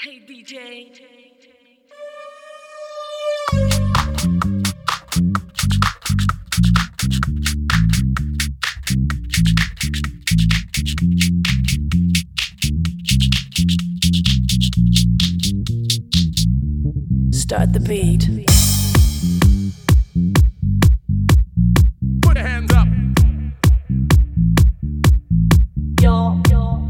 Hey DJ. Start the beat. Put your hands up. Yo.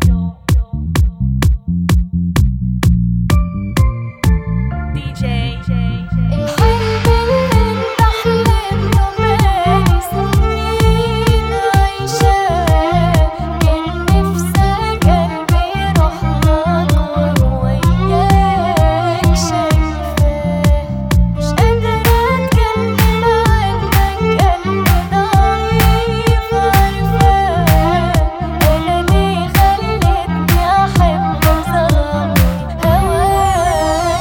DJ. الحلم اللي بحلمه بقالي سنين عايشاه، كان نفسي قلبي يروح لك وياك شايفاه، مش قادرة أتكلم عنك، قلبي ضعيف عارفاه، أنا ليه خلتني أحب ظلمني هواك.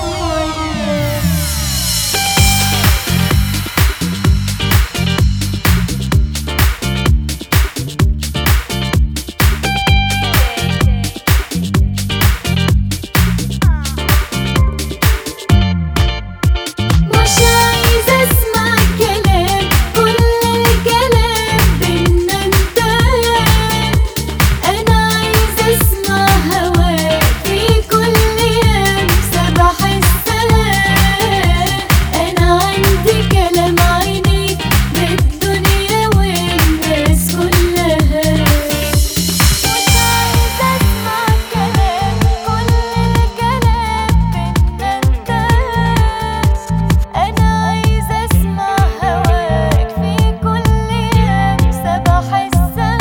مش عايزة أسمع كلام، كل الكلام بينا انتهى، أنا عايزة أسمع هواك في كل لمسة بحسها، أنا عندي كلام عينيك بالدنيا والناس كلها. مش عايزة أسمع كلام، كل الكلام بينا انتهى، أنا عايزة أسمع هواك في كل لمسة بحسها.